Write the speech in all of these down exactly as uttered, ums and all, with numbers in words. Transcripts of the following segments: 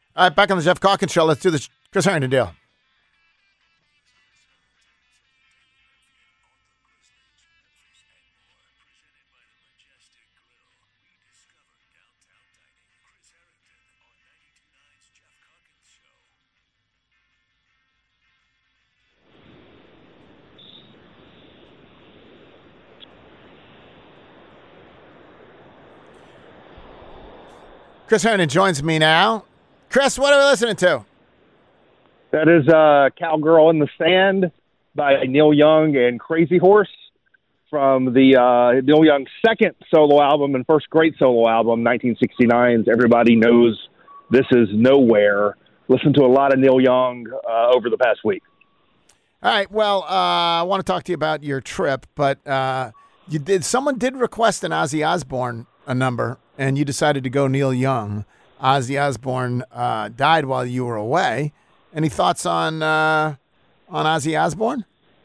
All right, back on the Jeff Calkins Show. Let's do this Chris Harrington deal. Chris Harrington joins me now. Chris, what are we listening to? That is uh, Cowgirl in the Sand by Neil Young and Crazy Horse from the uh, Neil Young's second solo album and first great solo album, nineteen sixty-nine's Everybody Knows This Is Nowhere. Listened to a lot of Neil Young uh, over the past week. All right, well, uh, I want to talk to you about your trip, but uh, you did. Someone did request an Ozzy Osbourne a number, and you decided to go Neil Young. Ozzy Osbourne uh, died while you were away. Any thoughts on uh, on Ozzy Osbourne?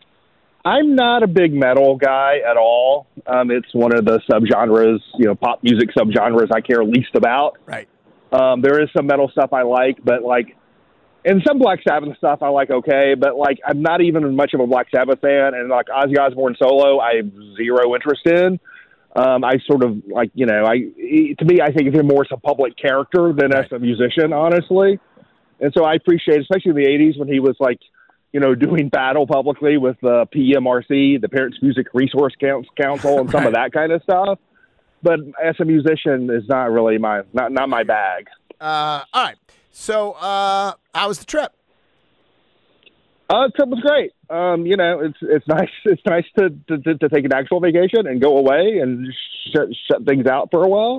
I'm not a big metal guy at all. Um, it's one of the subgenres, you know, pop music subgenres I care least about. Right. Um, there is some metal stuff I like, but like, and some Black Sabbath stuff I like okay, but like, I'm not even much of a Black Sabbath fan, and like Ozzy Osbourne solo, I have zero interest in. Um, I sort of like, you know, I to me, I think of him more as a public character than right. as a musician, honestly. And so I appreciate, especially in the eighties when he was like, you know, doing battle publicly with the uh, P M R C, the Parents Music Resource Council, and some right. of that kind of stuff. But as a musician, is not really my not not my bag. Uh, all right. So, uh, how was the trip? Uh, the trip was great. Um, you know, it's it's nice. It's nice to, to to take an actual vacation and go away and shut shut things out for a while.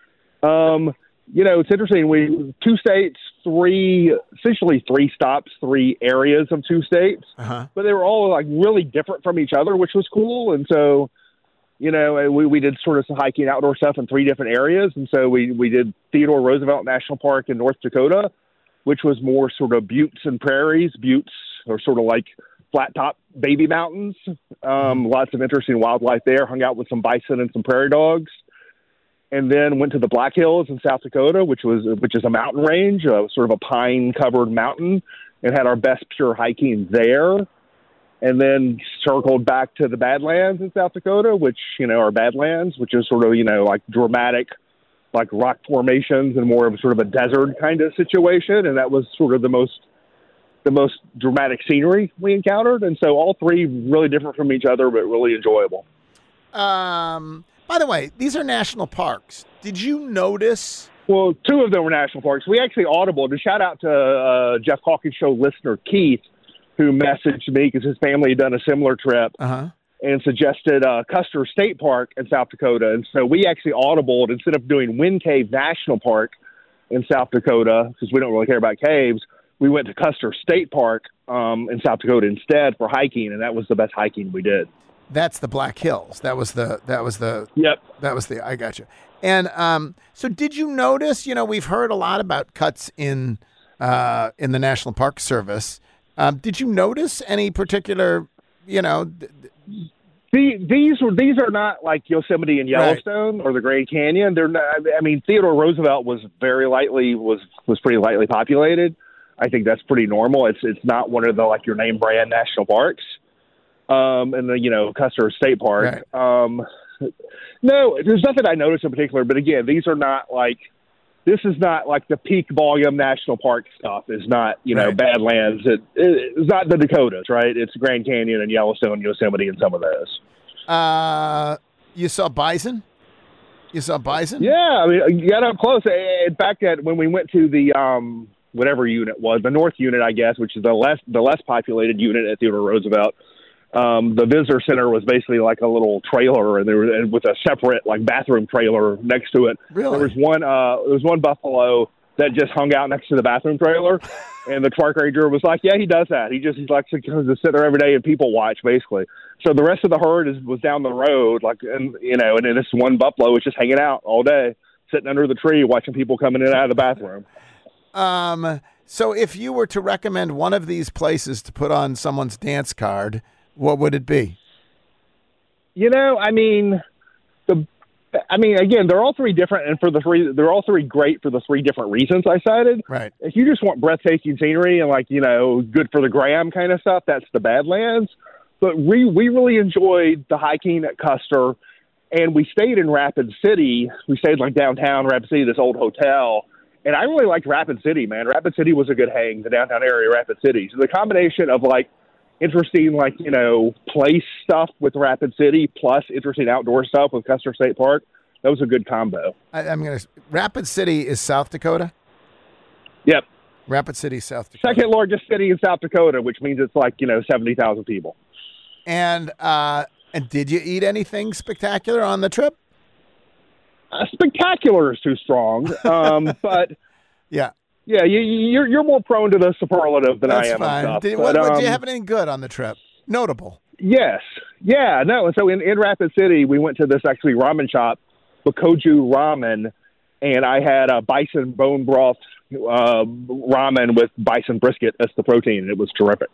Um, you know, it's interesting. We two states, three essentially three stops, three areas of two states, uh-huh. but they were all like really different from each other, which was cool. And so, you know, we we did sort of some hiking outdoor stuff in three different areas. And so we we did Theodore Roosevelt National Park in North Dakota, which was more sort of buttes and prairies. Buttes are sort of like flat top baby mountains. Um, lots of interesting wildlife there. Hung out with some bison and some prairie dogs, and then went to the Black Hills in South Dakota, which was which is a mountain range, uh, sort of a pine covered mountain, and had our best pure hiking there. And then circled back to the Badlands in South Dakota, which you know are Badlands, which is sort of you know like dramatic, like rock formations and more of sort of a desert kind of situation, and that was sort of the most. the most dramatic scenery we encountered. And so all three really different from each other, but really enjoyable. Um, by the way, these are national parks. Did you notice? Well, two of them were national parks. We actually audible to shout out to uh, Jeff Calkins Show listener Keith, who messaged me because his family had done a similar trip uh-huh. and suggested uh, Custer State Park in South Dakota. And so we actually audibled instead of doing Wind Cave National Park in South Dakota, because we don't really care about caves, we went to Custer State Park um, in South Dakota instead for hiking, and that was the best hiking we did. That's the Black Hills. That was the. That was the. Yep. That was the. I got you. And um, so, did you notice? You know, we've heard a lot about cuts in uh, in the National Park Service. Um, did you notice any particular? You know. Th- The, these were these are not like Yosemite and Yellowstone right. or the Grand Canyon. They're not. I mean, Theodore Roosevelt was very lightly was was pretty lightly populated. I think that's pretty normal. It's it's not one of the like your name brand national parks, um, and the you know Custer State Park. Right. Um, no, there's nothing I noticed in particular. But again, these are not like this is not like the peak volume national park stuff. It's not you know right. Badlands. It, it, it's not the Dakotas, right? It's Grand Canyon and Yellowstone, Yosemite, and some of those. Uh, you saw bison. You saw bison. Yeah, I mean, you got up close. In fact, that when we went to the um. whatever unit was, the North Unit, I guess, which is the less the less populated unit at Theodore Roosevelt. Um, the visitor center was basically like a little trailer, and there was and with a separate like bathroom trailer next to it. Really? There was one. Uh, there was one buffalo that just hung out next to the bathroom trailer, and the park ranger was like, "Yeah, he does that. He just he likes to, to sit there every day and people watch, basically." So the rest of the herd is was down the road, like, and you know, and then this one buffalo was just hanging out all day, sitting under the tree, watching people coming in and out of the bathroom. Um, so if you were to recommend one of these places to put on someone's dance card, what would it be? You know, I mean, the I mean, again, they're all three different, and for the three, they're all three great for the three different reasons I cited. Right. If you just want breathtaking scenery and like you know, good for the gram kind of stuff, that's the Badlands. But we we really enjoyed the hiking at Custer, and we stayed in Rapid City. We stayed like downtown Rapid City, this old hotel, and I really liked Rapid City. Man, Rapid City was a good hang. The downtown area, Rapid City. So the combination of like interesting, like, you know, place stuff with Rapid City plus interesting outdoor stuff with Custer State Park. That was a good combo. I, I'm going to – Rapid City is South Dakota? Yep. Rapid City, South Dakota. Second largest city in South Dakota, which means it's like, you know, seventy thousand people. And uh, and did you eat anything spectacular on the trip? Uh, spectacular is too strong, um, but – Yeah. Yeah, you, you're you're more prone to the superlative than That's I am. Fine. And stuff. Did, but, what, what, um, did you have anything good on the trip? Notable. Yes. Yeah. No. So in, in Rapid City, we went to this actually ramen shop, Bakoju Ramen, and I had a bison bone broth uh, ramen with bison brisket as the protein, and it was terrific.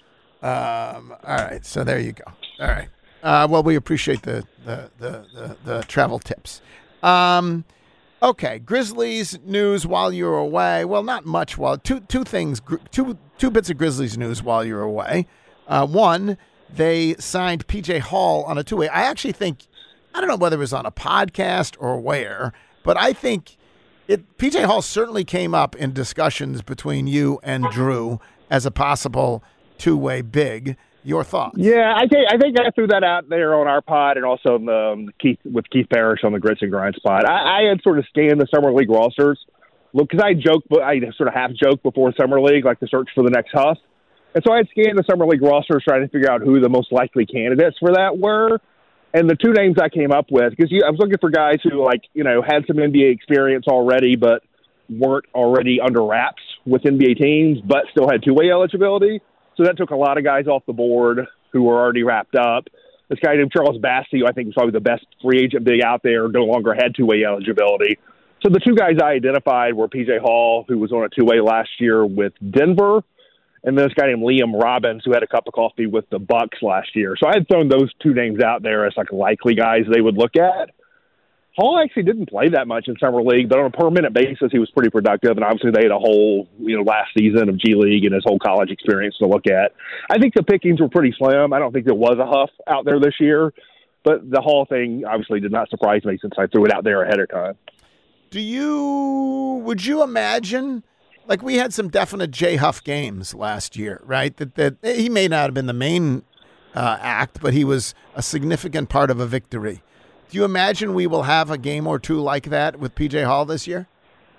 Um. All right. So there you go. All right. Uh, well, we appreciate the the the, the, the travel tips. Um. Okay, Grizzlies news while you were away. Well, not much. While two two things, two two bits of Grizzlies news while you were away. Uh, one, they signed P J Hall on a two-way. I actually think, I don't know whether it was on a podcast or where, but I think it. P J Hall certainly came up in discussions between you and Drew as a possible two-way big. Your thoughts? Yeah, I think I think I threw that out there on our pod and also in the, um, Keith with Keith Parrish on the Grits and Grinds pod. I, I had sort of scanned the summer league rosters, look, because I joked, but I sort of half joked before summer league, like the search for the next Huff, and so I had scanned the summer league rosters trying to figure out who the most likely candidates for that were, and the two names I came up with because I was looking for guys who like you know had some N B A experience already, but weren't already under wraps with N B A teams, but still had two way eligibility. So that took a lot of guys off the board who were already wrapped up. This guy named Charles Bassey, who I think was probably the best free agent big out there, no longer had two-way eligibility. So the two guys I identified were P J Hall, who was on a two-way last year with Denver, and then this guy named Liam Robbins, who had a cup of coffee with the Bucks last year. So I had thrown those two names out there as like likely guys they would look at. Hall actually didn't play that much in summer league, but on a per minute basis, he was pretty productive. And obviously, they had a whole you know last season of G League and his whole college experience to look at. I think the pickings were pretty slim. I don't think there was a Huff out there this year, but the Hall thing obviously did not surprise me since I threw it out there ahead of time. Do you? Would you imagine? Like we had some definite J Huff games last year, right? That that he may not have been the main uh, act, but he was a significant part of a victory. Do you imagine we will have a game or two like that with P J Hall this year?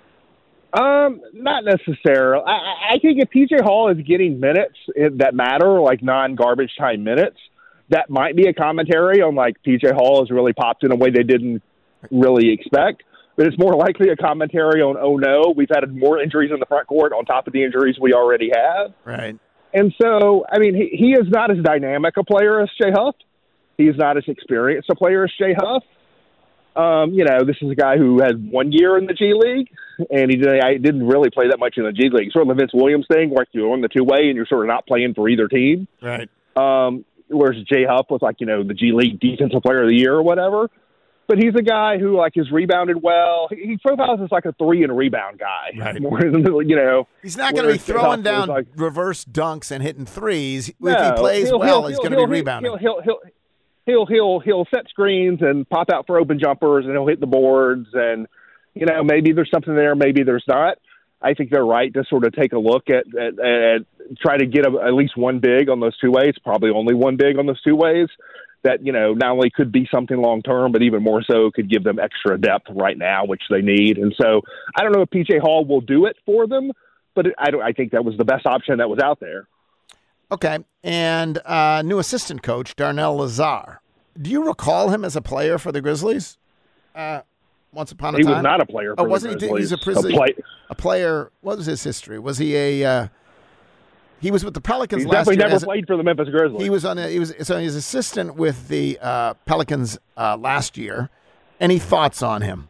Um, not necessarily. I, I think if P J Hall is getting minutes that matter, like non-garbage time minutes, that might be a commentary on like P J Hall has really popped in a way they didn't really expect. But it's more likely a commentary on, oh no, we've had more injuries in the front court on top of the injuries we already have. Right. And so, I mean, he, he is not as dynamic a player as Shai Huff. He's not as experienced a player as Shai Huff. Um, you know, this is a guy who had one year in the G League, and he did, I didn't really play that much in the G League. Sort of the Vince Williams thing, where you're on the two-way and you're sort of not playing for either team. Right. Um, whereas J Huff was like, you know, the G League Defensive Player of the Year or whatever. But he's a guy who, like, has rebounded well. He, he profiles as, like, a three and rebound guy. Right. More than, you know. He's not going to be throwing down like, reverse dunks and hitting threes. No, if he plays he'll, well, he'll, he's he'll, going to be he'll, rebounding. He'll, he'll, he'll, he'll, he'll, he'll set screens and pop out for open jumpers, and he'll hit the boards. And, you know, maybe there's something there, maybe there's not. I think they're right to sort of take a look at, at, at try to get a, at least one big on those two ways, probably only one big on those two ways. That, you know, not only could be something long-term, but even more so could give them extra depth right now, which they need. And so I don't know if P J Hall will do it for them, but it, I, don't, I think that was the best option that was out there. Okay. And uh, new assistant coach, Darnell Lazar. Do you recall him as a player for the Grizzlies? Uh, once upon a he time? He was not a player for oh, the wasn't Grizzlies. He, he was a, Grizzly, a, play- a player. What was his history? Was he a... Uh, He was with the Pelicans He's last definitely year. never as, played for the Memphis Grizzlies. He was on. A, he was so he's assistant with the uh, Pelicans uh, last year. Any thoughts on him?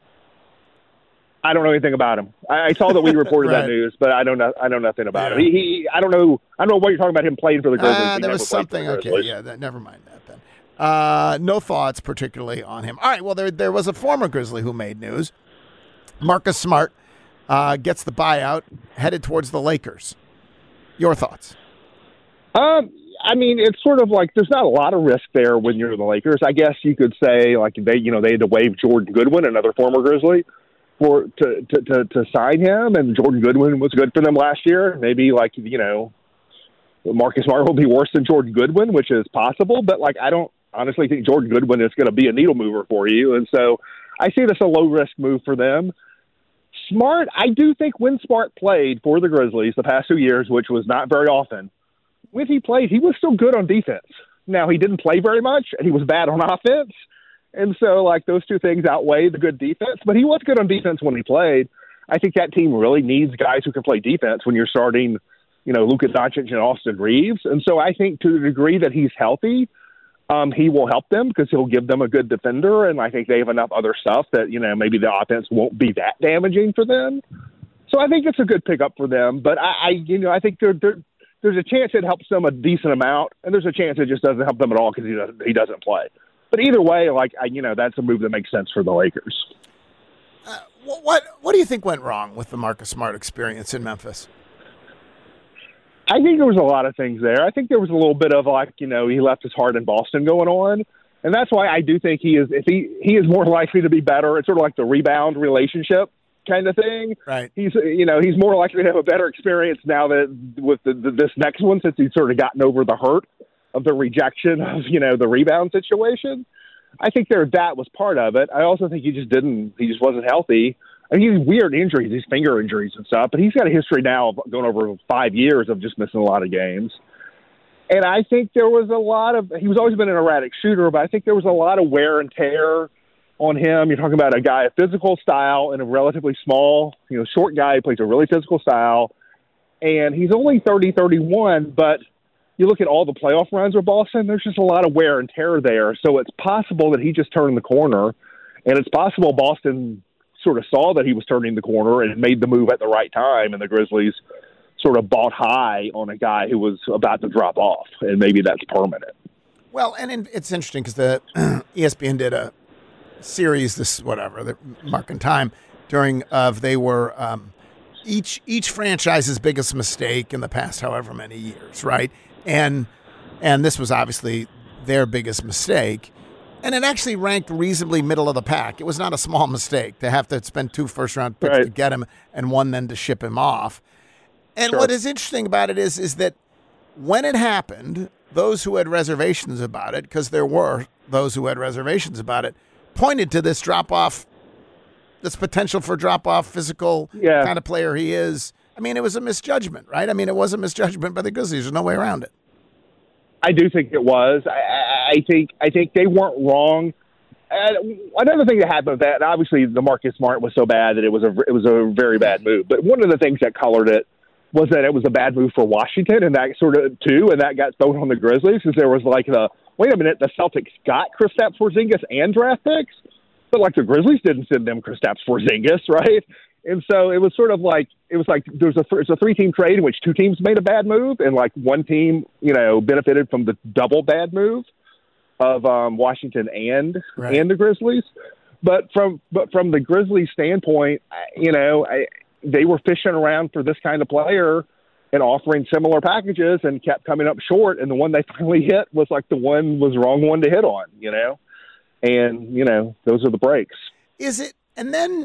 I don't know anything about him. I, I saw that we reported right. that news, but I don't know. I know nothing about yeah. him. He, he. I don't know. I don't know what you're talking about him playing for the Grizzlies. Uh, he there was something. The okay, yeah. That, never mind that then. Uh, no thoughts particularly on him. All right, well, there there was a former Grizzly who made news. Marcus Smart uh, gets the buyout, headed towards the Lakers. Your thoughts? Um, I mean, it's sort of like there's not a lot of risk there when you're the Lakers. I guess you could say like they, you know, they had to waive Jordan Goodwin, another former Grizzly, for to to to, to sign him, and Jordan Goodwin was good for them last year. Maybe like you know, Marcus Smart will be worse than Jordan Goodwin, which is possible, but like I don't honestly think Jordan Goodwin is going to be a needle mover for you, and so I see this a low risk move for them. Smart, I do think when Smart played for the Grizzlies the past two years, which was not very often, when he played, he was still good on defense. Now, he didn't play very much, and he was bad on offense. And so, like, those two things outweigh the good defense. But he was good on defense when he played. I think that team really needs guys who can play defense when you're starting, you know, Luka Doncic and Austin Reeves. And so I think to the degree that he's healthy, um, he will help them because he'll give them a good defender. And I think they have enough other stuff that, you know, maybe the offense won't be that damaging for them. So I think it's a good pickup for them. But, I, I you know, I think they're, they're there's a chance it helps them a decent amount, and there's a chance it just doesn't help them at all because he doesn't, he doesn't play. But either way, like I, you know, that's a move that makes sense for the Lakers. Uh, what What do you think went wrong with the Marcus Smart experience in Memphis? I think there was a lot of things there. I think there was a little bit of like, you know, he left his heart in Boston going on, and that's why I do think he is. If he he is more likely to be better, it's sort of like the rebound relationship kind of thing. Right. He's, you know, he's more likely to have a better experience now that with the, the, this next one, since he's sort of gotten over the hurt of the rejection of, you know, the rebound situation. I think there, that was part of it. I also think he just didn't, he just wasn't healthy. I mean, he's weird injuries, these finger injuries and stuff, but he's got a history now of going over five years of just missing a lot of games. And I think there was a lot of, he was always been an erratic shooter, but I think there was a lot of wear and tear on him. You're talking about a guy, a physical style and a relatively small, you know, short guy who plays a really physical style. And he's only thirty, thirty-one, but you look at all the playoff runs with Boston, there's just a lot of wear and tear there. So it's possible that he just turned the corner, and it's possible Boston sort of saw that he was turning the corner and made the move at the right time, and the Grizzlies sort of bought high on a guy who was about to drop off, and maybe that's permanent. Well, and it's interesting because the E S P N did a series, this whatever, the Mark and Time, during of they were um, each each franchise's biggest mistake in the past however many years, right? And and this was obviously their biggest mistake, and it actually ranked reasonably middle of the pack. It was not a small mistake to have to spend two first round picks right. to get him and one then to ship him off. And sure. what is interesting about it is is that when it happened, those who had reservations about it, because there were those who had reservations about it, pointed to this drop-off, this potential for drop-off physical yeah. kind of player he is. I mean, it was a misjudgment, right? I mean, it was a misjudgment by the Grizzlies. There's no way around it. I do think it was. I, I think I think they weren't wrong. And another thing that happened with that, obviously the Marcus Smart was so bad that it was a it was a very bad move. But one of the things that colored it was that it was a bad move for Washington, and that sort of too, and that got thrown on the Grizzlies because there was like the wait a minute, the Celtics got Kristaps Porzingis and draft picks, but like the Grizzlies didn't send them Kristaps Porzingis, right? And so it was sort of like it was like there was a it's a three team trade in which two teams made a bad move, and like one team you know benefited from the double bad move of um, Washington and right. and the Grizzlies. But from but from the Grizzlies standpoint, you know, I, they were fishing around for this kind of player and offering similar packages and kept coming up short. And the one they finally hit was like the one was wrong one to hit on, you know? And, you know, those are the breaks. Is it? And then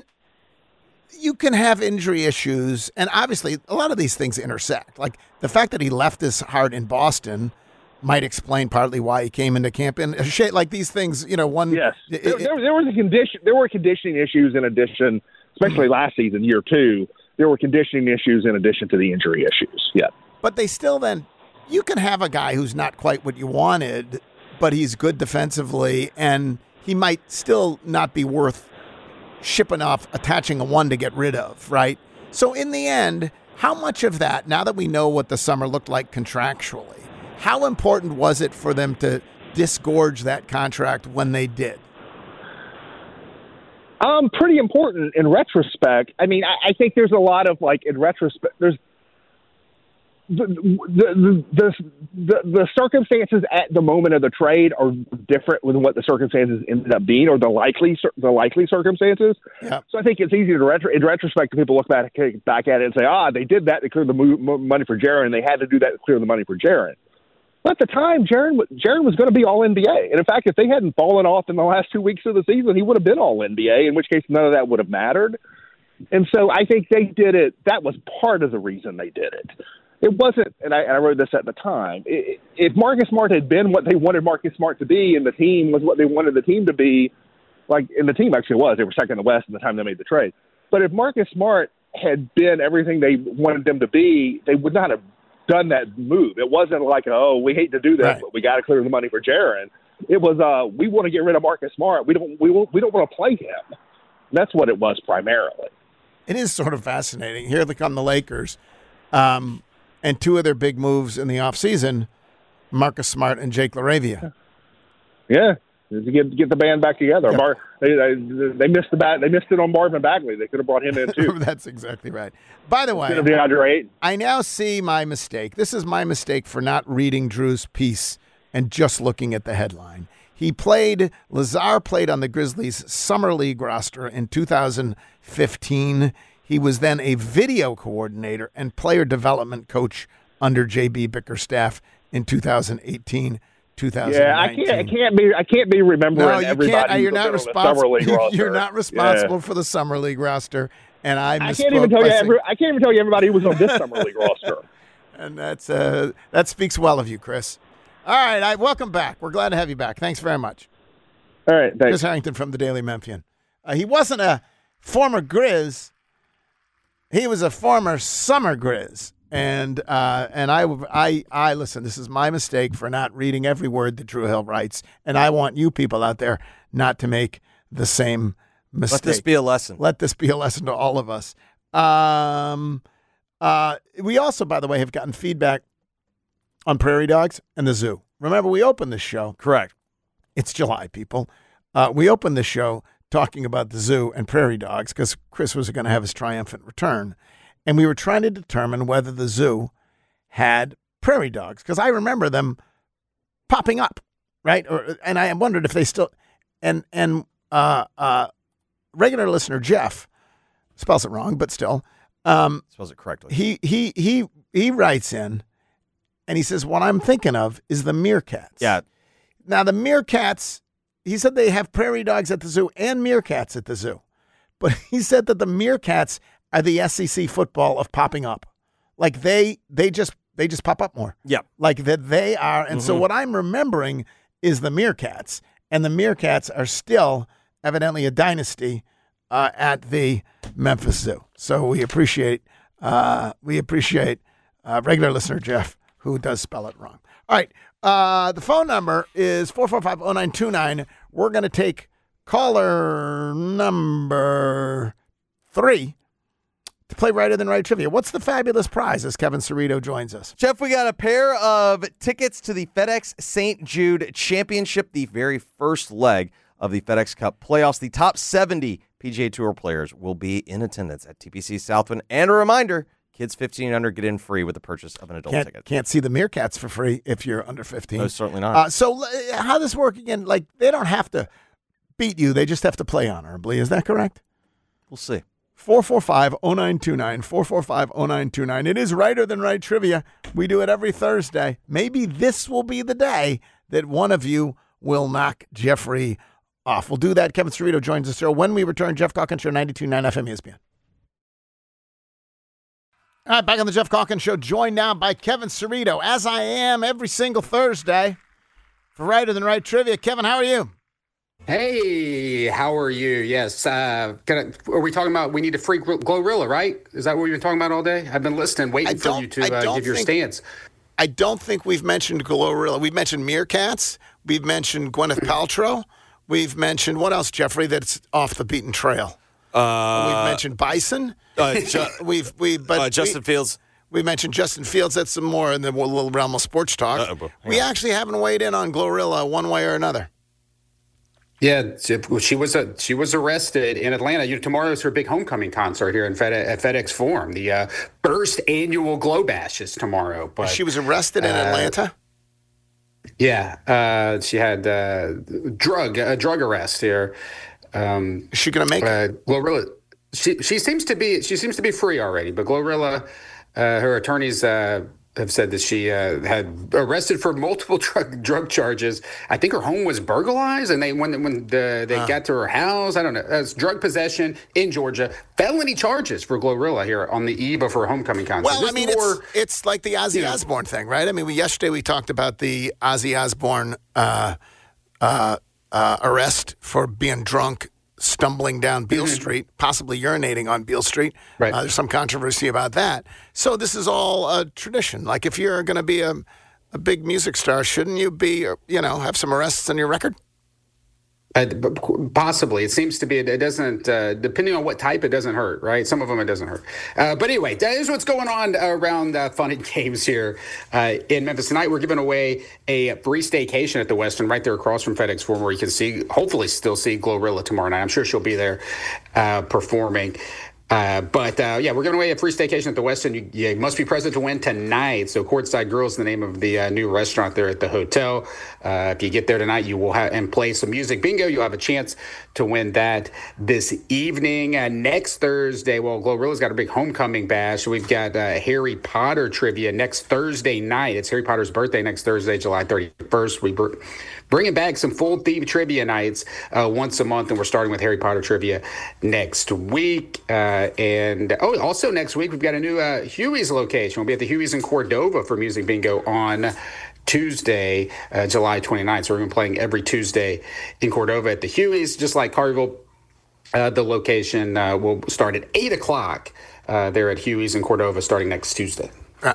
you can have injury issues. And obviously a lot of these things intersect. Like the fact that he left his heart in Boston might explain partly why he came into camp. And like these things, you know, one. Yes. It, there, there, there was a condition. There were conditioning issues in addition, especially last season, year two. There were conditioning issues in addition to the injury issues. Yeah. But they still then, you can have a guy who's not quite what you wanted, but he's good defensively, and he might still not be worth shipping off, attaching a one to get rid of, right? So in the end, how much of that, now that we know what the summer looked like contractually, how important was it for them to disgorge that contract when they did? Um, pretty important in retrospect. I mean, I, I think there's a lot of like in retrospect. There's the, the, the, the, the circumstances at the moment of the trade are different than what the circumstances ended up being, or the likely the likely circumstances. Yeah. So I think it's easy to retro, in retrospect, people look back back at it and say, ah, they did that to clear the mo- money for Jaren, and they had to do that to clear the money for Jaren. But at the time, Jaren Jaren was going to be all N B A, and in fact, if they hadn't fallen off in the last two weeks of the season, he would have been all N B A. In which case, none of that would have mattered. And so I think they did it. That was part of the reason they did it. It wasn't, and I, I wrote this at the time, it, if Marcus Smart had been what they wanted Marcus Smart to be and the team was what they wanted the team to be, like, and the team actually was, they were second in the West at the time they made the trade. But if Marcus Smart had been everything they wanted them to be, they would not have done that move. It wasn't like, oh, we hate to do this, right, but we got to clear the money for Jaren. It was, uh, we want to get rid of Marcus Smart. We don't, we won't, we don't want to play him. That's what it was primarily. It is sort of fascinating. Here come the Lakers. Um, And two of their big moves in the offseason, Marcus Smart and Jake LaRavia. Yeah, to get get the band back together. Yep. Mar- they, they, they missed the bat. They missed it on Marvin Bagley. They could have brought him in too. That's exactly right. By the way, DeAndre I now see my mistake. This is my mistake for not reading Drew's piece and just looking at the headline. He played. Lazar played on the Grizzlies' summer league roster in two thousand fifteen. He was then a video coordinator and player development coach under J B Bickerstaff in two thousand eighteen, two thousand nineteen. Yeah, I can't. I can't be. I can't be remembering no, you everybody. Can't, you're not responsible. You're, you're not responsible yeah. for the summer league roster, and I. I can't even tell you. saying, every, I can't even tell you everybody who was on this summer league roster. And that's uh, that speaks well of you, Chris. All right, I welcome back. We're glad to have you back. Thanks very much. All right, thanks. Chris Harrington from the Daily Memphian. Uh, he wasn't a former Grizz. He was a former summer Grizz, and uh, and I, I, I listen. This is my mistake for not reading every word that Drew Hill writes, and I want you people out there not to make the same mistake. Let this be a lesson. Let this be a lesson to all of us. Um, uh, we also, by the way, have gotten feedback on prairie dogs and the zoo. Remember, we opened this show. Correct. It's July, people. Uh, we opened the show talking about the zoo and prairie dogs because Chris was going to have his triumphant return. And we were trying to determine whether the zoo had prairie dogs because I remember them popping up, right? Or, and I wondered if they still – and and uh, uh, regular listener Jeff spells it wrong, but still. Um, spells it correctly. He, he, he, he writes in and he says, what I'm thinking of is the meerkats. Yeah. Now, the meerkats – he said they have prairie dogs at the zoo and meerkats at the zoo. But he said that the meerkats are the S E C football of popping up. Like they they just they just pop up more. Yeah. Like that they are. And Mm-hmm. so what I'm remembering is the meerkats. And the meerkats are still evidently a dynasty uh, at the Memphis Zoo. So we appreciate uh, we appreciate uh, regular listener Jeff, who does spell it wrong. All right. Uh, the phone number is four four five, oh nine two nine. We're going to take caller number three to play Righter Than Right Trivia. What's the fabulous prize as Kevin Cerrito joins us? Jeff, we got a pair of tickets to the FedEx Saint Jude Championship, the very first leg of the FedEx Cup playoffs. The top seventy P G A Tour players will be in attendance at T P C Southwind. And a reminder, kids fifteen and under get in free with the purchase of an adult Can't, ticket. can't see the meerkats for free if you're under fifteen. No, certainly not. Uh, so uh, how does this work again? Like they don't have to beat you. They just have to play honorably. Is that correct? We'll see. four four five, oh nine two nine, four four five, oh nine two nine. It is Righter Than Right Trivia. We do it every Thursday. Maybe this will be the day that one of you will knock Jeffrey off. We'll do that. Kevin Cerrito joins us here. When we return, Jeff Calkins Show, ninety-two point nine F M E S P N. All right, back on the Jeff Calkins Show, joined now by Kevin Cerrito, as I am every single Thursday for Righter Than Right Trivia. Kevin, how are you? Hey, how are you? Yes. Uh, can I, are we talking about we need to free Glorilla, right? Is that what we've been talking about all day? I've been listening, waiting for you to uh, give your think, stance. I don't think we've mentioned Glorilla. We've mentioned meerkats. We've mentioned Gwyneth Paltrow. We've mentioned, what else, Jeffrey, that's off the beaten trail? Uh, we've mentioned bison. Uh, ju- we've we but uh, Justin we, Fields. We mentioned Justin Fields. That's some more in the little realm of sports talk. Uh-oh. We actually haven't weighed in on Glorilla one way or another. Yeah, she was a, she was arrested in Atlanta. You know, tomorrow is her big homecoming concert here in Fed, at FedEx Forum. The uh, first annual Glow Bash is tomorrow. But she was arrested in uh, Atlanta. Yeah, uh, she had uh, drug a drug arrest here. Um, is she going to make uh, it? Glorilla? She she seems to be she seems to be free already. But Glorilla, uh, her attorneys. Uh, have said that she uh, had arrested for multiple drug drug charges. I think her home was burglarized, and they when when the, they uh. got to her house, I don't know, it's drug possession in Georgia, felony charges for Glorilla here on the eve of her homecoming concert. Well, Just I mean, more, it's, it's like the Ozzy you know, Osbourne thing, right? I mean, we, yesterday we talked about the Ozzy Osbourne uh, uh, uh, arrest for being drunk, stumbling down Beale mm-hmm. Street, possibly urinating on Beale Street. Right. Uh, there's some controversy about that. So this is all a tradition. Like if you're going to be a, a big music star, shouldn't you be, you know, have some arrests on your record? Uh, possibly. It seems to be, it doesn't, uh, depending on what type, it doesn't hurt, right? Some of them it doesn't hurt. Uh, but anyway, that is what's going on around uh, Fun and Games here uh, in Memphis. Tonight, we're giving away a free staycation at the Westin right there across from FedEx Forum, where you can see, hopefully still see Glorilla tomorrow night. I'm sure she'll be there uh, performing. Uh, but, uh, yeah, we're giving away a free staycation at the Westin. You, you must be present to win tonight. So Courtside Grill is the name of the uh, new restaurant there at the hotel. Uh, if you get there tonight, you will have and play some music bingo. You'll have a chance to win that this evening. Uh, next Thursday, well, Glorilla's got a big homecoming bash. We've got uh, Harry Potter trivia next Thursday night. It's Harry Potter's birthday next Thursday, July thirty-first. We br- bringing back some full theme trivia nights uh, once a month, and we're starting with Harry Potter trivia next week. Uh, and oh, also next week we've got a new uh, Huey's location. We'll be at the Huey's in Cordova for Music Bingo on Tuesday, uh, July twenty-ninth. So we're going to be playing every Tuesday in Cordova at the Huey's, just like Carville. Uh, the location uh, will start at eight o'clock uh, there at Huey's in Cordova starting next Tuesday.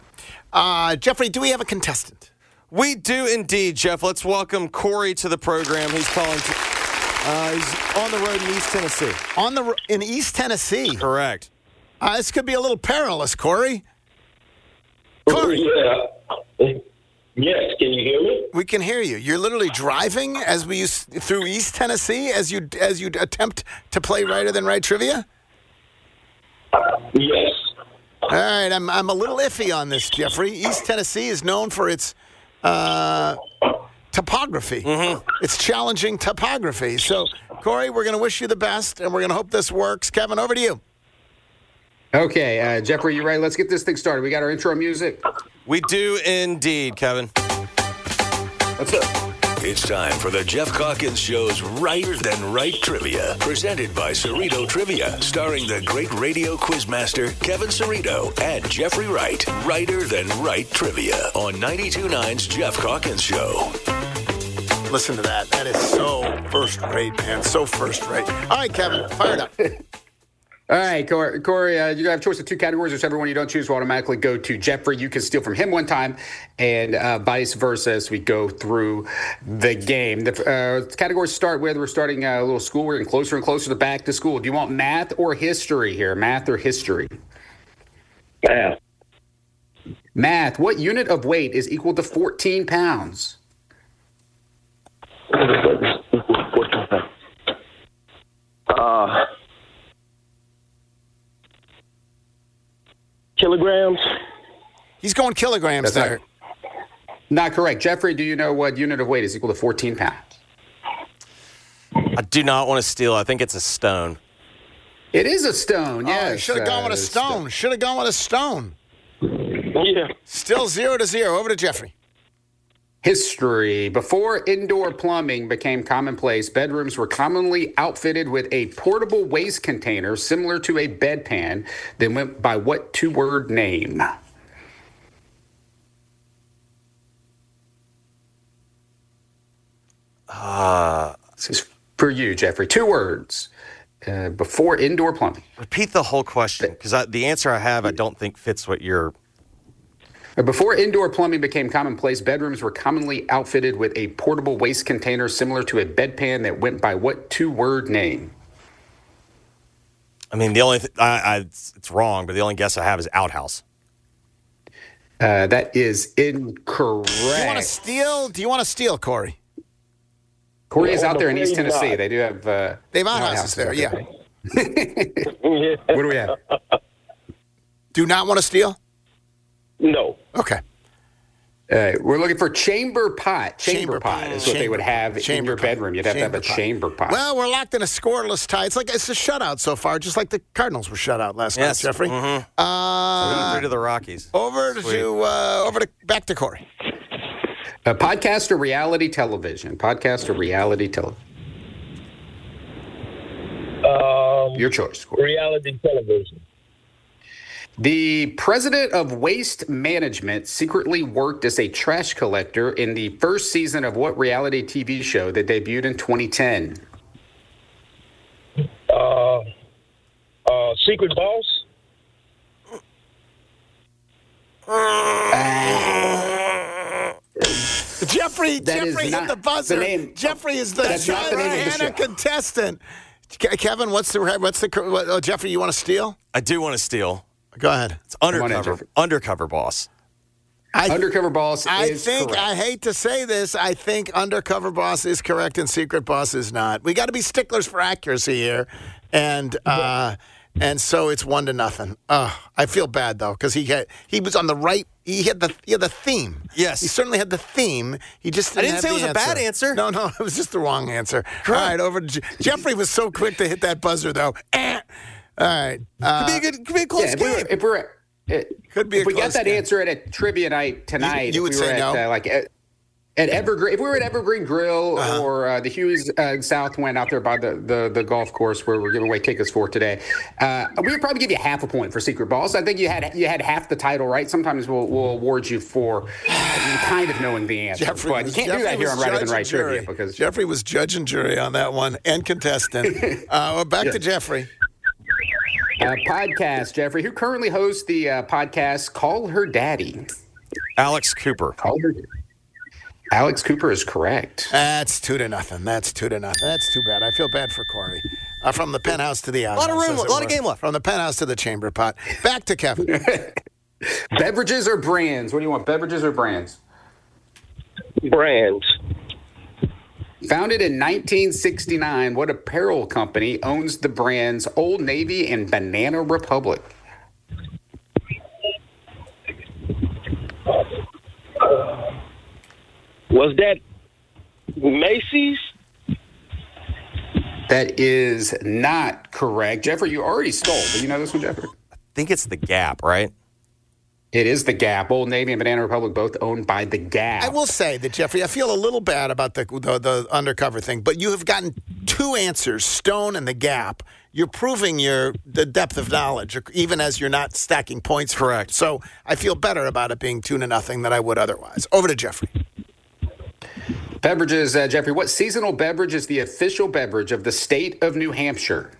Uh, Jeffrey, do we have a contestant? We do indeed, Jeff. Let's welcome Corey to the program. He's calling. To, uh, he's on the road in East Tennessee. On the in East Tennessee. Correct. Uh, this could be a little perilous, Corey. Corey. Yeah. Yes. Can you hear me? We can hear you. You're literally driving as we use, through East Tennessee as you as you attempt to play Righter Than Right trivia. Yes. All right. I'm I'm a little iffy on this, Jeffrey. East Tennessee is known for its Uh, topography. Mm-hmm. It's challenging topography. So, Corey, we're going to wish you the best, and we're going to hope this works. Kevin, over to you. Okay, uh, Jeffrey, you ready? Let's get this thing started. We got our intro music. We do indeed, Kevin. What's up? It's time for the Jeff Calkins Show's Righter Than Right Trivia, presented by Cerrito Trivia, starring the great radio quizmaster Kevin Cerrito and Jeffrey Wright. Righter Than Right Trivia on ninety-two point nine's Jeff Calkins Show. Listen to that. That is so first rate, man. So first rate. All right, Kevin, fire it up. All right, Corey, Corey uh, you have a choice of two categories. Whichever one you don't choose will automatically go to Jeffrey. You can steal from him one time and uh, vice versa as we go through the game. The uh, categories to start with, we're starting uh, a little school. We're getting closer and closer to back to school. Do you want math or history here? Math or history? Math. Math. What unit of weight is equal to fourteen pounds? Uh... Kilograms? He's going kilograms That's there. Not, not correct. Jeffrey, do you know what unit of weight is equal to fourteen pounds? I do not want to steal. I think it's a stone. It is a stone, yes. Oh, should have gone uh, with a stone. Should have gone with a stone. Yeah. Still zero to zero. Over to Jeffrey. History. Before indoor plumbing became commonplace, bedrooms were commonly outfitted with a portable waste container similar to a bedpan that went by what two-word name? Uh, this is for you, Jeffrey. Two words. Uh, before indoor plumbing. Repeat the whole question, because the answer I have I don't think fits what you're... Before indoor plumbing became commonplace, bedrooms were commonly outfitted with a portable waste container similar to a bedpan that went by what two-word name? I mean, the only th- I, I, it's, it's wrong, but the only guess I have is outhouse. Uh, that is incorrect. Do you want to steal? Do you want to steal, Corey? Corey is I'm out there in East afraid Tennessee. not. They do have. Uh, They have outhouses outhouses there, up yeah. Yeah. What do we have? Do not want to steal? No. Okay. Uh, we're looking for chamber pot. Chamber, Chamber pot pot. is what they Chamber would have in chamber your pot. bedroom. You'd have Chamber to have a pot. chamber pot. Well, we're locked in a scoreless tie. It's like it's a shutout so far, just like the Cardinals were shut out last Yes. night, Jeffrey. Mhm. Uh, Three to the Rockies. over Sweet. to uh, over to back to Corey. A podcast or reality television? Podcast or reality television? Um, Your choice. Corey. reality television. The president of Waste Management secretly worked as a trash collector in the first season of what reality T V show that debuted in twenty ten? Uh, uh, Secret Boss. Jeffrey, That is Jeffrey hit not the buzzer. the name- Jeffrey is the That's not the name of the Hannah show. contestant. Ke- Kevin, what's the what's the what, oh, Jeffrey? You want to steal? I do want to steal. Go ahead. It's on in, undercover. Jeffrey. Undercover boss. I, Undercover Boss I is think correct. I hate to say this. I think Undercover Boss is correct and Secret Boss is not. We got to be sticklers for accuracy here, and uh, and so it's one to nothing. Uh, I feel bad though because he had he was on the right. He had the he had the theme. Yes. he certainly had the theme. He just I didn't, didn't have say it the was a bad answer. No, no, it was just the wrong answer. All right, over to Je- Jeffrey was so quick to hit that buzzer though. Eh. All right, uh, Could be a good, could be a close Yeah, if we game. were, if we're it, Could be a if we got close that game. answer at a trivia night tonight, you if would we were say at, no? uh, like at, at Evergreen, if we were at Evergreen Grill Uh-huh. or uh, the Hughes uh, Southwind out there by the, the the golf course where we're giving away tickets for today, uh, we would probably give you half a point for Secret Boss. I think you had you had half the title right. Sometimes we'll we'll award you for kind of knowing the answer, Jeffrey but was- you can't do Jeffrey that here was on Righter judge Than and Right jury. Trivia because Jeffrey was judge and jury on that one and contestant. uh, well, back to Jeffrey. uh, podcast Jeffrey, who currently hosts the uh, podcast Call Her Daddy. Alex Cooper. Call her. Alex Cooper is correct. That's two to nothing. That's two to nothing. That's too bad. I feel bad for Corey. Uh, from the penthouse to the outhouse. Lot of room, as it lot of were. game left. From the penthouse to the chamber pot. Back to Kevin. Beverages or brands? What do you want, beverages or brands? Brands. Founded in nineteen sixty-nine, what apparel company owns the brands Old Navy and Banana Republic? Was that Macy's? That is not correct. Jeffrey, you already stole. Do you know this one, Jeffrey? I think it's the Gap, right? It is the Gap. Old Navy and Banana Republic both owned by the Gap. I will say that, Jeffrey, I feel a little bad about the, the the undercover thing, but you have gotten two answers, Stone and the Gap. You're proving your the depth of knowledge, even as you're not stacking points. Correct. So I feel better about it being two to nothing than I would otherwise. Over to Jeffrey. Beverages, uh, Jeffrey. What seasonal beverage is the official beverage of the state of New Hampshire?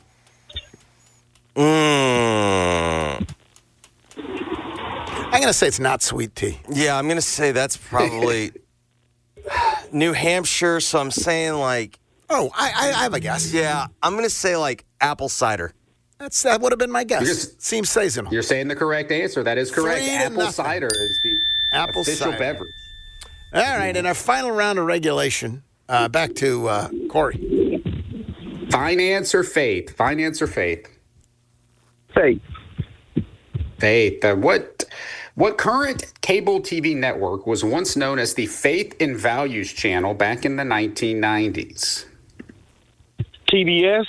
Mm. I'm going to say it's not sweet tea. Yeah, I'm going to say that's probably New Hampshire. So I'm saying like, Oh, I, I, I have a guess. yeah, I'm going to say like apple cider. That's that would have been my guess. You're just- Seems seasonal. You're saying the correct answer. That is correct. Three to Apple nothing. cider is the Apple official cider. beverage. All right, in our final round of regulation, uh, back to uh, Corey. Finance or faith? Finance or faith? Faith. Faith. Uh, what what current cable T V network was once known as the Faith and Values Channel back in the nineteen nineties? T B S.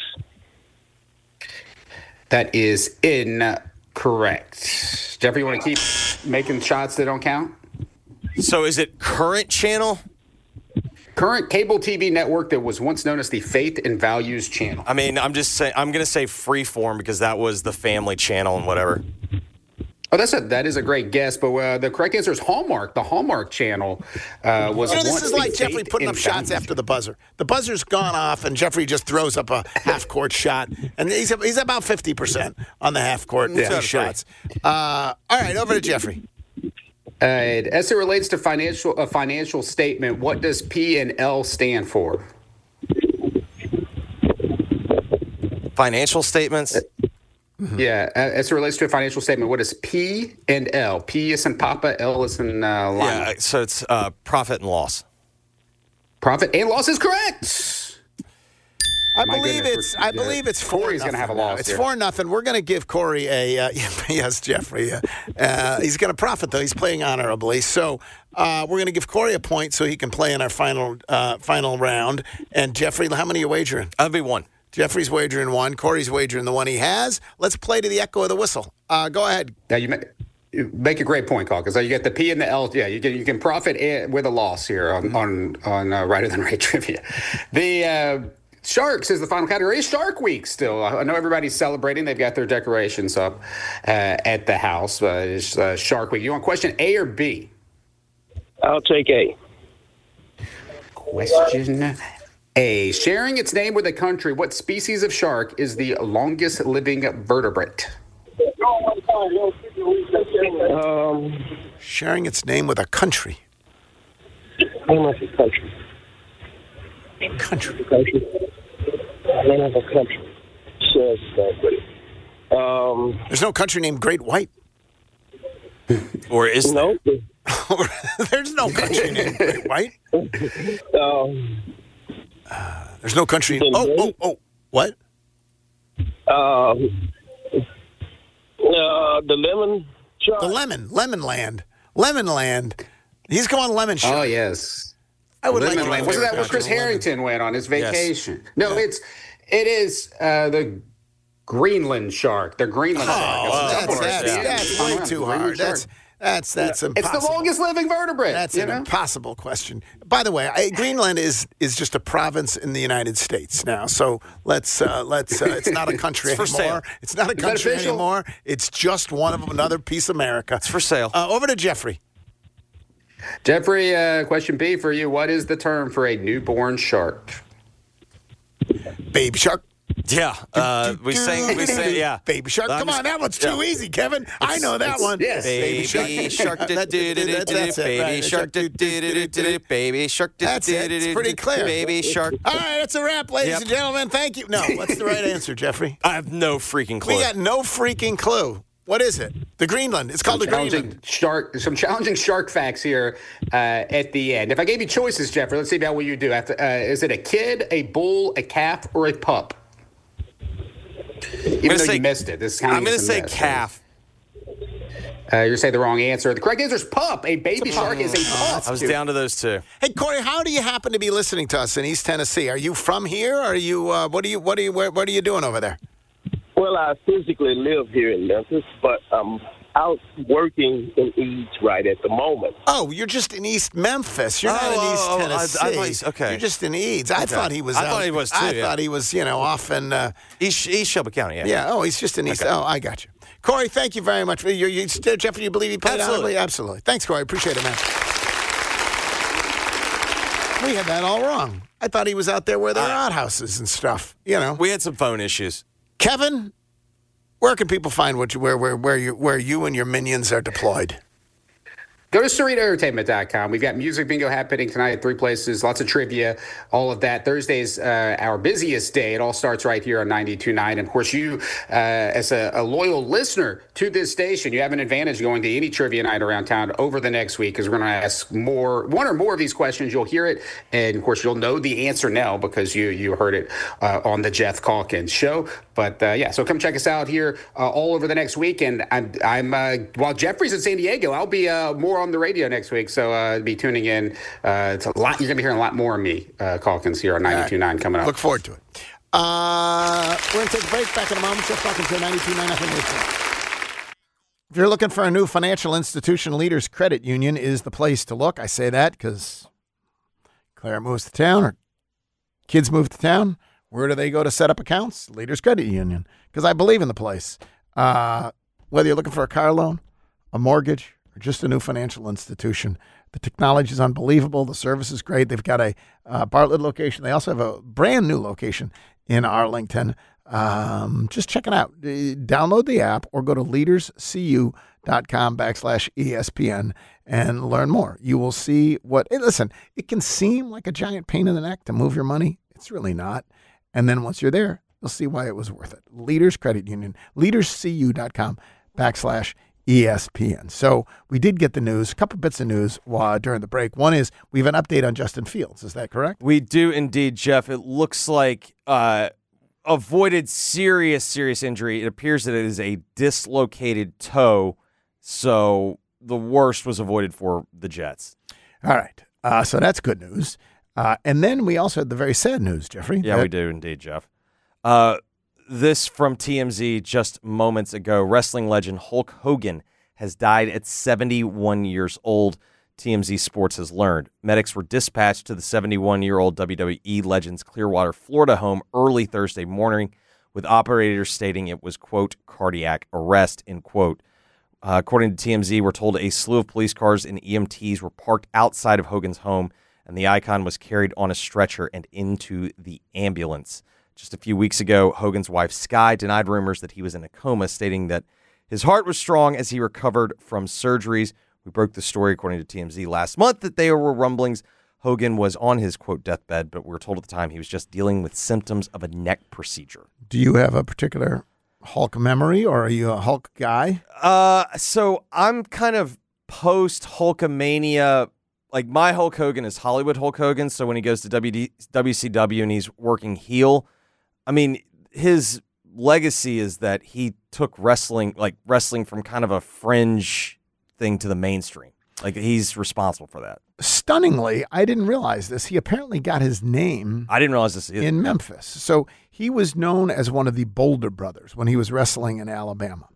That is incorrect. Jeffrey, you want to keep making shots that don't count? So is it current channel? Current cable T V network that was once known as the Faith and Values Channel. I mean, I'm just saying, I'm going to say Freeform because that was the family channel and whatever. Oh, that's a that is a great guess, but uh, the correct answer is Hallmark. The Hallmark Channel uh, was. You know, this once is the like Jeffrey Faith putting up and shots Values. after the buzzer. The buzzer's gone off, and Jeffrey just throws up a half-court shot, and he's he's about fifty percent on the half-court Yeah. yeah. shots. Uh, all right, over to Jeffrey. Uh, as it relates to financial a financial statement, what does P and L stand for? Financial statements? Yeah, uh, as it relates to a financial statement, what is P and L? P is in Papa, L is in uh, Lima. Yeah, so it's uh, profit and loss. Profit and loss is correct. I My believe goodness, it's. we're- I believe it's four. Corey's gonna have a nothing now. loss It's here. four nothing. We're going to give Corey a uh, yes, Jeffrey. Uh, uh, he's going to profit though. He's playing honorably, so uh, we're going to give Corey a point so he can play in our final uh, final round. And Jeffrey, how many are you wagering? That'd be one. Jeffrey's wagering one. Corey's wagering the one he has. Let's play to the echo of the whistle. Uh, go ahead. Now you make, you make a great point, Calkins. So you get the P and the L. Yeah, you can you can profit in, with a loss here on on on uh, Righter Than Right trivia. The uh, Sharks is the final category. It's Shark Week still. I know everybody's celebrating. They've got their decorations up uh, at the house. Uh, it's uh, Shark Week. You want question A or B? I'll take A. Question A. Sharing its name with a country, what species of shark is the longest living vertebrate? Um, Sharing its name with a country. name of a country. Country. Country. Name of a country. Says that with it. Um, There's no country named Great White. Or is no. There's no country named Great White. Um, There's no country. Oh, oh, oh. What? um, uh, the lemon shark. The lemon. Lemon Land. Lemon Land. He's going lemon Oh, shark. yes. I would Lemon like to Land. live Wasn't there that where with Chris lemon. Harrington went on his Yes. vacation? No, it's it is uh, the Greenland shark. The Greenland shark. Oh, that's, Somewhere. that's, Yeah. that's way too Greenland hard. shark. That's that's that's It's impossible. the longest living vertebrate. That's you an know? impossible question. By the way, I, Greenland is is just a province in the United States now. So let's uh, let's. Uh, it's not a country It's for anymore. sale. It's not a that country official? anymore. It's just one of another piece of America. It's for sale. Uh, over to Jeffrey. Jeffrey, uh, question B for you. What is the term for a newborn shark? Baby shark. Yeah, uh, we sang. We sang. Yeah, Baby shark. I'm Come just- on, that one's yeah. too easy, Kevin. I know that one. yes. Baby shark, do That- do do do that- do, that's it, baby right. shark, do do do do do, baby shark, do That's do it. do It's do, pretty clear. baby shark. All right, that's a wrap, ladies Yep. and gentlemen. Thank you. No, what's the right answer, Jeffrey? I have no freaking clue. We got no freaking clue. What is it? The Greenland. It's called the Challenging Greenland. shark. Some challenging shark facts here uh, at the end. If I gave you choices, Jeffrey, let's see about what you do. After, uh, is it a kid, a bull, a calf, or a pup? Even though say- you missed it, this is kind of I'm going to say calf. Uh, you're saying the wrong answer. The correct answer is pup. A baby shark is a pup. I was down to those two. Hey Corey, how do you happen to be listening to us in East Tennessee? Are you from here? Or are you? Uh, what are you? What are you? Where, what are you doing over there? Well, I physically live here in Memphis, but I'm out working in East right at the moment. Oh, you're just in East Memphis. You're not Oh, in East oh, oh, I- I Tennessee. thought he's- okay. You're just in Eads. I thought he was. I out- thought he was, too, I yeah. thought he was. You know, off in. Uh, East, East Shelby County. Yeah. yeah. Oh, he's just in East. Oh, I got you. Corey, thank you very much. You, you, Jeffrey, you believe he played Absolutely. honorably? Absolutely. Thanks, Corey. Appreciate it, man. We had that all wrong. I thought he was out there where there are outhouses and stuff. You know. We had some phone issues. Kevin, where can people find what you, where where where you where you and your minions are deployed? Go to Cerrito Entertainment dot com. We've got music bingo happening tonight at three places, lots of trivia, all of that. Thursday's uh, our busiest day. It all starts right here on ninety-two point nine. And, of course, you, uh, as a, a loyal listener to this station, you have an advantage going to any trivia night around town over the next week because we're going to ask more, one or more of these questions. You'll hear it, and, of course, you'll know the answer now because you you heard it uh, on the Jeff Calkins Show. But, uh, yeah, so come check us out here uh, all over the next week. And I'm, I'm uh, while Jeffrey's in San Diego, I'll be uh, more on the radio next week, so uh, be tuning in. Uh, it's a lot. You're gonna be hearing a lot more of me, uh, Calkins, here on ninety-two point nine coming up. Look forward to it. Uh, we're going to take a break. Back in a moment. Jeff talking to ninety-two point nine F M. If you're looking for a new financial institution, Leaders Credit Union is the place to look. I say that because Claire moves to town or kids move to town. Where do they go to set up accounts? Leaders Credit Union, because I believe in the place. Uh, whether you're looking for a car loan, a mortgage, or just a new financial institution, the technology is unbelievable. The service is great. They've got a uh, Bartlett location. They also have a brand new location in Arlington. Um, just check it out. Uh, Download the app or go to leaderscu.com backslash ESPN and learn more. You will see what, hey, listen, it can seem like a giant pain in the neck to move your money. It's really not. And then once you're there, you'll see why it was worth it. Leaders Credit Union, leaderscu.com backslash E S P N. So we did get the news, a couple bits of news uh, during the break. One is we have an update on Justin Fields. Is that correct? We do indeed, Jeff. It looks like uh, avoided serious, serious injury. It appears that it is a dislocated toe, so the worst was avoided for the Jets. All right. Uh, so that's good news. Uh, and then we also had the very sad news, Jeffrey. Yeah, that- we do indeed, Jeff. Uh, this from T M Z just moments ago. Wrestling legend Hulk Hogan has died at seventy-one years old, T M Z Sports has learned. Medics were dispatched to the seventy-one-year-old W W E legend's Clearwater, Florida home early Thursday morning, with operators stating it was, quote, cardiac arrest, end quote. Uh, according to T M Z, we're told a slew of police cars and E M Ts were parked outside of Hogan's home, and the icon was carried on a stretcher and into the ambulance. Just a few weeks ago, Hogan's wife, Sky, denied rumors that he was in a coma, stating that his heart was strong as he recovered from surgeries. We broke the story, according to T M Z, last month that there were rumblings Hogan was on his, quote, deathbed, but we were told at the time he was just dealing with symptoms of a neck procedure. Do you have a particular Hulk memory, or are you a Hulk guy? Uh, so I'm kind of post-Hulkamania. Like, my Hulk Hogan is Hollywood Hulk Hogan, so when he goes to W D, W C W and he's working heel, I mean, his legacy is that he took wrestling, like wrestling from kind of a fringe thing to the mainstream. Like, he's responsible for that. Stunningly, I didn't realize this. He apparently got his name I didn't realize this either. in Memphis. So he was known as one of the Boulder brothers when he was wrestling in Alabama.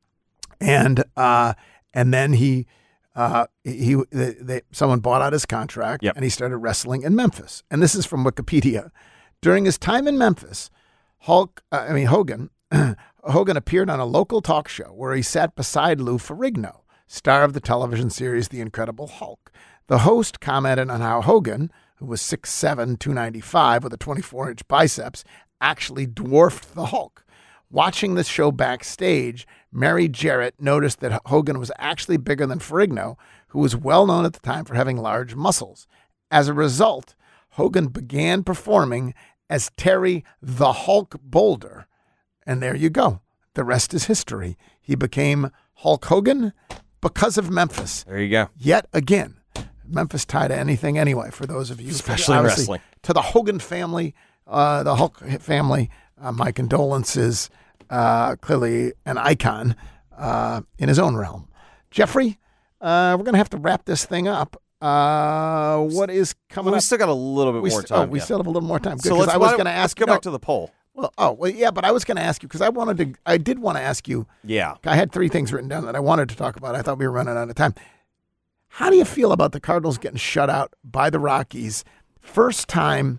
And uh, and then he uh, he they, they, someone bought out his contract, Yep. and he started wrestling in Memphis. And this is from Wikipedia. During his time in Memphis, Hulk, uh, I mean Hogan, Hogan appeared on a local talk show where he sat beside Lou Ferrigno, star of the television series The Incredible Hulk. The host commented on how Hogan, who was six seven, two ninety-five with a twenty-four inch biceps, actually dwarfed the Hulk. Watching the show backstage, Mary Jarrett noticed that Hogan was actually bigger than Ferrigno, who was well known at the time for having large muscles. As a result, Hogan began performing as Terry the Hulk Boulder. And there you go. The rest is history. He became Hulk Hogan because of Memphis. There you go. Yet again, Memphis tied to anything anyway, for those of you. Especially in Obviously, wrestling. To the Hogan family, uh, the Hulk family, uh, my condolences. Uh, clearly an icon uh, in his own realm. Jeffrey, uh, we're going to have to wrap this thing up. Uh, what is coming Well, we up? still got a little bit We more st- time. Oh, we yeah. still have a little more time. Good, So 'cause let's, I was why- going to let's ask go no, back to the poll. Well, oh, well, yeah, but I was going to ask you because I wanted to. I did want to ask you. Yeah. I had three things written down that I wanted to talk about. I thought we were running out of time. How do you feel about the Cardinals getting shut out by the Rockies? First time,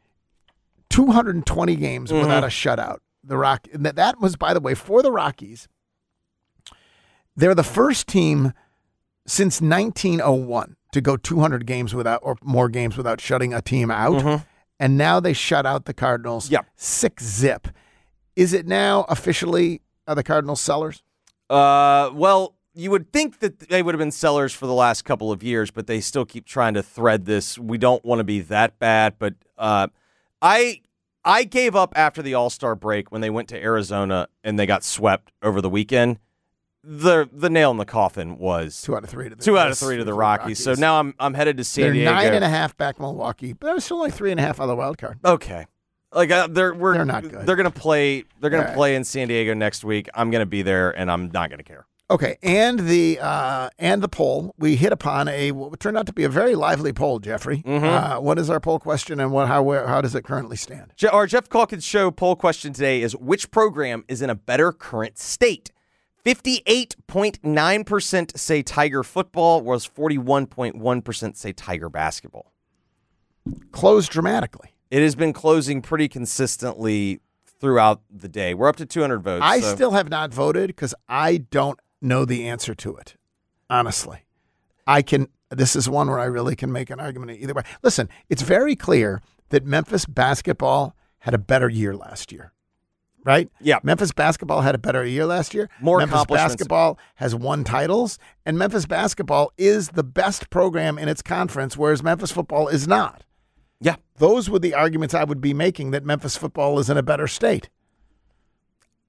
two hundred twenty games Mm-hmm. without a shutout. The Rock and that, that was, by the way, for the Rockies. They're the first team since nineteen oh one to go two hundred games without or more games without shutting a team out. Mhm. And now they shut out the Cardinals. Yep. Six zip. Is it now officially are the Cardinals sellers? Uh, well, you would think that they would have been sellers for the last couple of years, but they still keep trying to thread this. We don't want to be that bad, but uh, I I gave up after the All-Star break when they went to Arizona and they got swept over the weekend. The the nail in the coffin was Two out of three to the two out of yes, three to the for Rockies. So now I'm I'm headed to San they're Diego. nine and a half back Milwaukee, but there's still only three and a half on the wild card. Okay. Like uh, they're we're They're not good. They're gonna play. They're gonna All right. play in San Diego next week. I'm gonna be there, and I'm not gonna care. Okay, and the uh, and the poll we hit upon a what turned out to be a very lively poll, Jeffrey. Mm-hmm. Uh, what is our poll question, and what how where, how does it currently stand? Je- Our Jeff Calkins show poll question today is: which program is in a better current state? fifty-eight point nine percent say Tiger football, whereas forty-one point one percent say Tiger basketball. Closed dramatically. It has been closing pretty consistently throughout the day. We're up to two hundred votes. I so- still have not voted because I don't know the answer to it. Honestly, I can. This is one where I really can make an argument either way. Listen, it's very clear that Memphis basketball had a better year last year, right? Yeah. Memphis basketball had a better year last year. More Memphis accomplishments. basketball has won titles, and Memphis basketball is the best program in its conference, whereas Memphis football is not. Yeah. Those were the arguments I would be making that Memphis football is in a better state.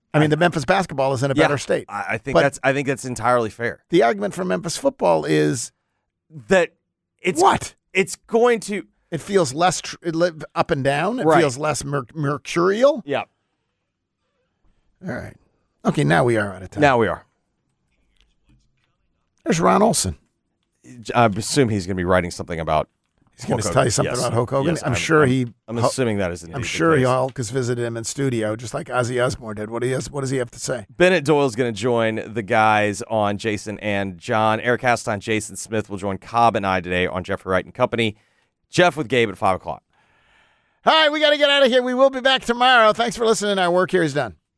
I mean, the Memphis basketball is in a Yeah, better state. I, I think But- that's I think that's entirely fair. The argument for Memphis football is That it's what? it's going to It feels less tr- it li- up and down. It Right. feels less mer- mercurial. yeah. All right. Okay, now we are out of time. Now we are. There's Ron Olson. I assume he's going to be writing something about. He's going to Hulk tell you Hogan. something Yes. about Hulk Hogan. Yes, I'm, sure he. I'm assuming that is indeed I'm the sure case. Hulk has visited him in studio, just like Ozzy Osbourne did. What, he has, what does he have to say? Bennett Doyle's going to join the guys on Jason and John. Eric Haston, Jason Smith will join Cobb and I today on Jeffrey Wright and Company. Jeff with Gabe at five o'clock. All right, we got to get out of here. We will be back tomorrow. Thanks for listening. Our work here is done.